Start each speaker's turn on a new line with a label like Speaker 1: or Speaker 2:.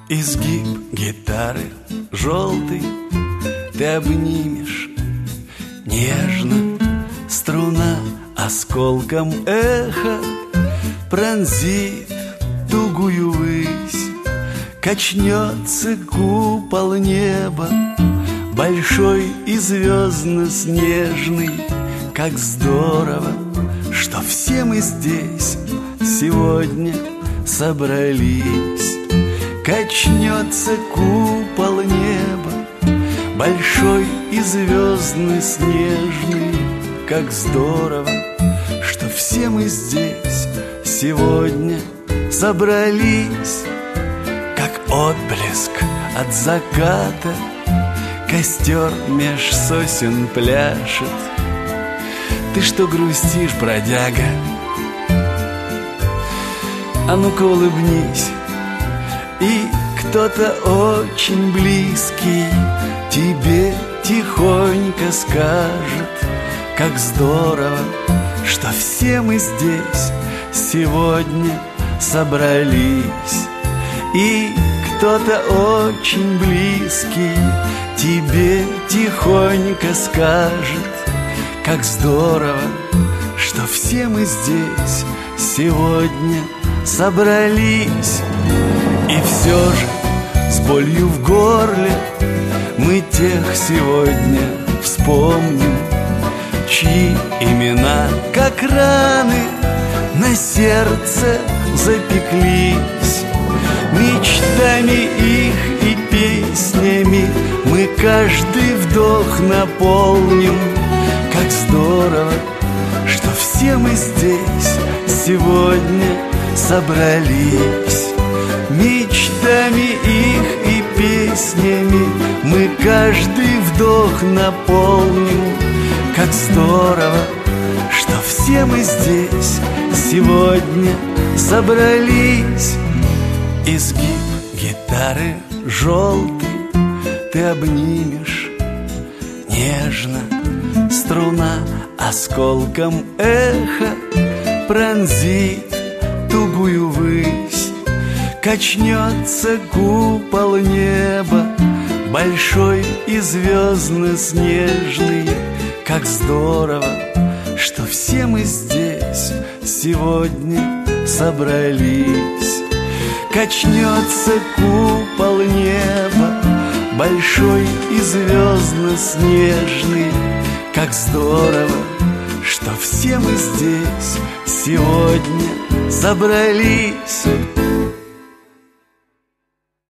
Speaker 1: Изгиб гитары желтый ты обнимешь нежно, струна осколком эха пронзит тугую высь, качнется купол неба большой и звездно-снежный. Как здорово, что все мы здесь сегодня собрались. Качнется купол неба большой и звездно-снежный. Как здорово, что все мы здесь сегодня собрались. Как отблеск от заката костер меж сосен пляшет. Ты что грустишь, бродяга? А ну-ка улыбнись. И кто-то очень близкий тебе тихонько скажет: как здорово, что все мы здесь сегодня собрались. И кто-то очень близкий тебе тихонько скажет: как здорово, что все мы здесь сегодня собрались. И все же с болью в горле мы тех сегодня вспомним, чьи имена, как раны, на сердце запеклись. Мечтами их и песнями мы каждый вдох наполним. Как здорово, что все мы здесь сегодня собрались. Мечтами их и песнями мы каждый вдох наполним. Как здорово, что все мы здесь сегодня собрались. Изгиб гитары желтый ты обнимешь нежно, струна осколком эха пронзит тугую высь. Качнется купол неба большой и звездно-снежный. Как здорово, что все мы здесь сегодня собрались. Качнется купол неба большой и звездно-снежный. Как здорово, что все мы здесь сегодня собрались.